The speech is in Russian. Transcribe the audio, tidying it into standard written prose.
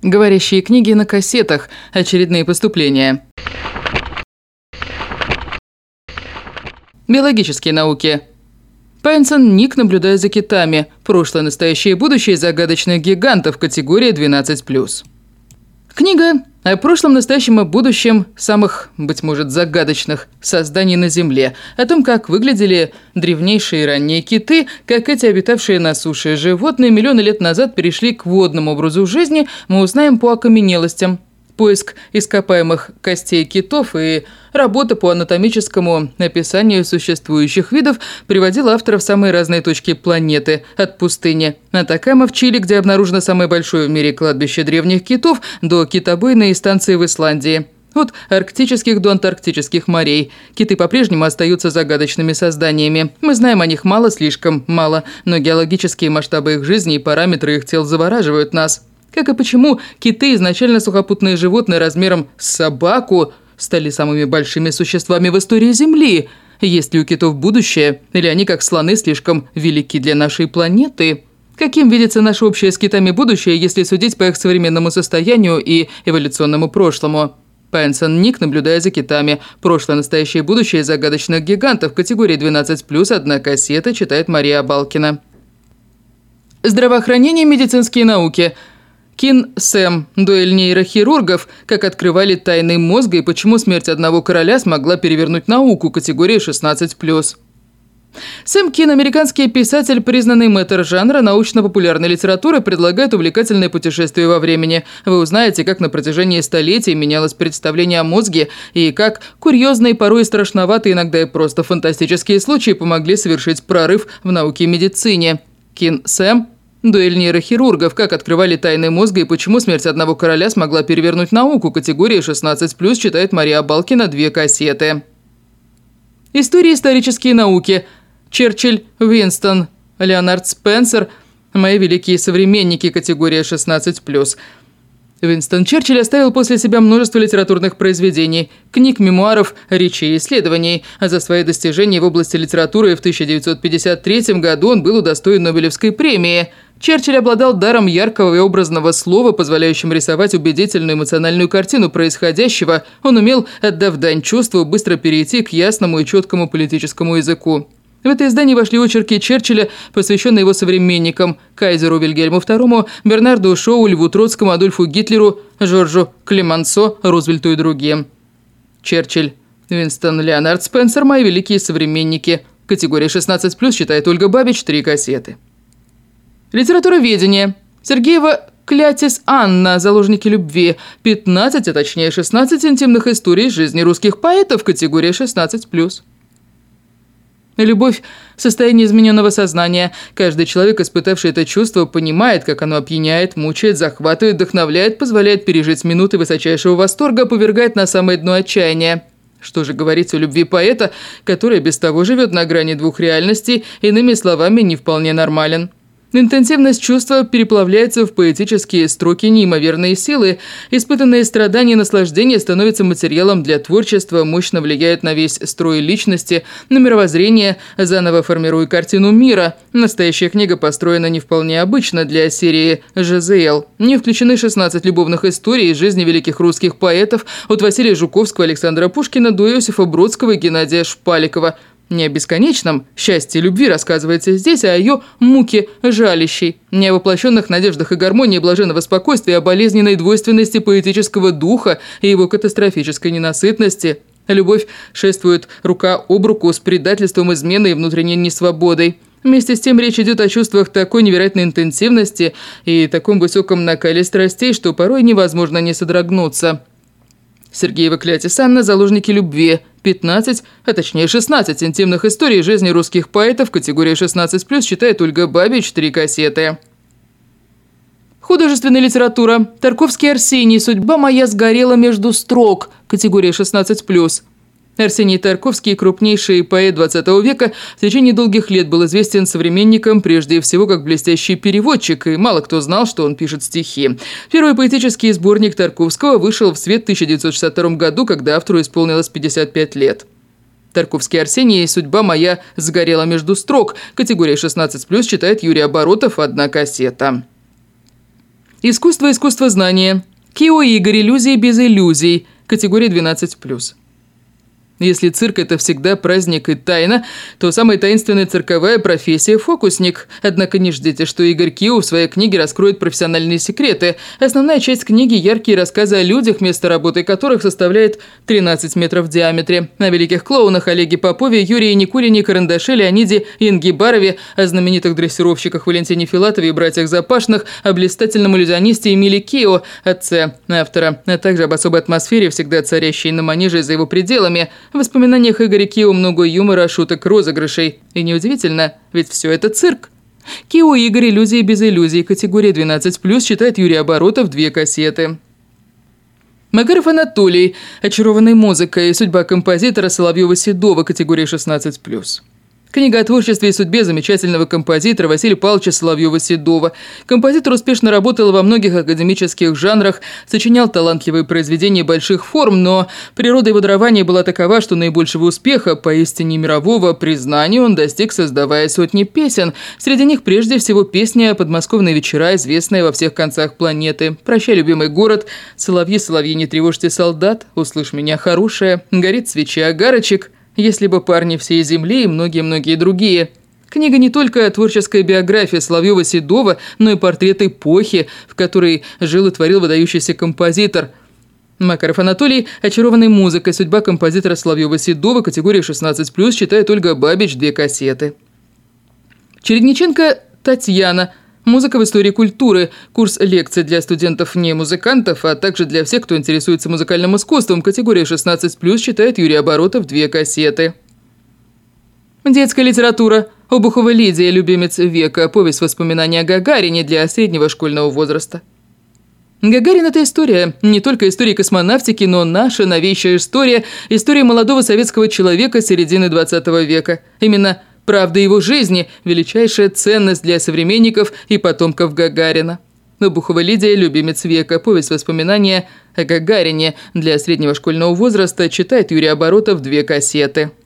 Говорящие книги на кассетах. Очередные поступления. Биологические науки. Пайнсон Ник наблюдает за китами. Прошлое, настоящее и будущее загадочных гигантов. Категория 12+. Книга о прошлом, настоящем и будущем самых, быть может, загадочных созданий на Земле. О том, как выглядели древнейшие ранние киты, как эти обитавшие на суше животные миллионы лет назад перешли к водному образу жизни, мы узнаем по окаменелостям. Поиск ископаемых костей китов и работа по анатомическому описанию существующих видов приводила авторов в самые разные точки планеты, от пустыни Атакама в Чили, где обнаружено самое большое в мире кладбище древних китов, до китобойной станции в Исландии. От арктических до антарктических морей. Киты по-прежнему остаются загадочными созданиями. Мы знаем о них мало, слишком мало, но геологические масштабы их жизни и параметры их тел завораживают нас. Как и почему киты, изначально сухопутные животные размером с собаку, стали самыми большими существами в истории Земли? Есть ли у китов будущее? Или они, как слоны, слишком велики для нашей планеты? Каким видится наше общее с китами будущее, если судить по их современному состоянию и эволюционному прошлому? Пайнсон Ник, наблюдая за китами. Прошлое, настоящее и будущее загадочных гигантов. Категории 12+, одна кассета, читает Мария Абалкина. Здравоохранение и медицинские науки. Кин Сэм. Дуэль нейрохирургов. Как открывали тайны мозга и почему смерть одного короля смогла перевернуть науку. Категория 16+. Сэм Кин, американский писатель, признанный мэтр жанра научно-популярной литературы, предлагает увлекательное путешествие во времени. Вы узнаете, как на протяжении столетий менялось представление о мозге и как курьезные, порой страшноватые, иногда и просто фантастические случаи помогли совершить прорыв в науке и медицине. Кин Сэм. Дуэль нейрохирургов. Как открывали тайны мозга и почему смерть одного короля смогла перевернуть науку. Категория 16+, читает Мария Абалкина, 2 кассеты. История и исторические науки. Черчилль, Уинстон, Леонард Спенсер. Мои великие современники. Категория 16+. Уинстон Черчилль оставил после себя множество литературных произведений, книг, мемуаров, речей и исследований. А за свои достижения в области литературы в 1953 году он был удостоен Нобелевской премии. Черчилль обладал даром яркого и образного слова, позволяющим рисовать убедительную эмоциональную картину происходящего. Он умел, отдав дань чувству, быстро перейти к ясному и четкому политическому языку. В это издание вошли очерки Черчилля, посвященные его современникам – кайзеру Вильгельму II, Бернарду Шоу, Льву Троцкому, Адольфу Гитлеру, Жоржу Клемансо, Рузвельту и другим. Черчилль, Уинстон, Леонард Спенсер – мои великие современники. Категория 16+, читает Ольга Бабич, 3 кассеты. Литературоведение. Сергеева Клятис Анна, заложники любви. 15, а точнее 16 интимных историй из жизни русских поэтов. Категория 16+. Любовь – состояние измененного сознания. Каждый человек, испытавший это чувство, понимает, как оно опьяняет, мучает, захватывает, вдохновляет, позволяет пережить минуты высочайшего восторга, повергает на самое дно отчаяния. Что же говорить о любви поэта, который без того живет на грани двух реальностей, иными словами, не вполне нормален. Интенсивность чувства переплавляется в поэтические строки неимоверной силы. Испытанные страдания и наслаждения становятся материалом для творчества, мощно влияют на весь строй личности, на мировоззрение, заново формируя картину мира. Настоящая книга построена не вполне обычно для серии «ЖЗЛ». Не включены 16 любовных историй из жизни великих русских поэтов от Василия Жуковского, Александра Пушкина до Иосифа Бродского и Геннадия Шпаликова. Не о бесконечном счастье любви рассказывается здесь, а о ее муке жалящей, не о воплощенных надеждах и гармонии блаженного спокойствия, а о болезненной двойственности поэтического духа и его катастрофической ненасытности. Любовь шествует рука об руку с предательством, изменой и внутренней несвободой. Вместе с тем речь идет о чувствах такой невероятной интенсивности и таком высоком накале страстей, что порой невозможно не содрогнуться. Сергеева Клятис Анна, заложники любви. 15, а точнее 16 интимных историй жизни русских поэтов. Категория 16+, читает Ольга Бабич, 3 кассеты. Художественная литература. Тарковский Арсений. Судьба моя сгорела между строк. Категория 16+. Арсений Тарковский, крупнейший поэт XX века, в течение долгих лет был известен современникам прежде всего как блестящий переводчик, и мало кто знал, что он пишет стихи. Первый поэтический сборник Тарковского вышел в свет в 1962 году, когда автору исполнилось 55 лет. Тарковский Арсений «Судьба моя сгорела между строк». Категория 16+, читает Юрий Оборотов, 1 кассета. Искусство, искусствознание. Кио Игорь, иллюзии без иллюзий. Категория 12+. Если цирк – это всегда праздник и тайна, то самая таинственная цирковая профессия – фокусник. Однако не ждите, что Игорь Кио в своей книге раскроет профессиональные секреты. Основная часть книги – яркие рассказы о людях, место работы которых составляет 13 метров в диаметре. О великих клоунах Олеге Попове, Юрии Никулине, Карандаше, Леониде Ингибарове, о знаменитых дрессировщиках Валентине Филатове и братьях Запашных, о блистательном иллюзионисте Эмиле Кио, отце автора, а также об особой атмосфере, всегда царящей на манеже и за его пределами. В воспоминаниях Игоря Кио много юмора, шуток, розыгрышей. И неудивительно, ведь все это цирк. Кио Игорь, иллюзии без иллюзий. Категория 12+, читает Юрий Оборотов, 2 кассеты. Макаров Анатолий, очарованный музыкой. Судьба композитора Соловьева-Седова. Категория 16+. Книга о творчестве и судьбе замечательного композитора Василия Павловича Соловьева-Седова. Композитор успешно работал во многих академических жанрах, сочинял талантливые произведения больших форм, но природа его дарования была такова, что наибольшего успеха, поистине мирового признания, он достиг, создавая сотни песен. Среди них прежде всего песня «Подмосковные вечера», известная во всех концах планеты. «Прощай, любимый город», «Соловьи, соловьи, не тревожьте солдат», «Услышь меня, хорошая», «Горит свеча, огарочек», «Если бы парни всей земли» и многие-многие другие. Книга не только творческая биография Соловьева-Седова, но и портрет эпохи, в которой жил и творил выдающийся композитор. Макаров Анатолий, очарованный музыкой. Судьба композитора Соловьева-Седова. Категория 16+, читает Ольга Бабич, 2 кассеты. Чередниченко Татьяна. Музыка в истории культуры. Курс лекций для студентов-не-музыкантов, а также для всех, кто интересуется музыкальным искусством. Категория 16+, читает Юрий Оборотов, 2 кассеты. Детская литература. Обухова Лидия, любимец века. Повесть воспоминаний о Гагарине для среднего школьного возраста. Гагарин – это история. Не только история космонавтики, но наша новейшая история. История молодого советского человека середины 20 века. Именно правда его жизни – величайшая ценность для современников и потомков Гагарина. Обухова Лидия, любимец века. Повесть воспоминания о Гагарине для среднего школьного возраста. Читает Юрий Оборотов, 2 кассеты.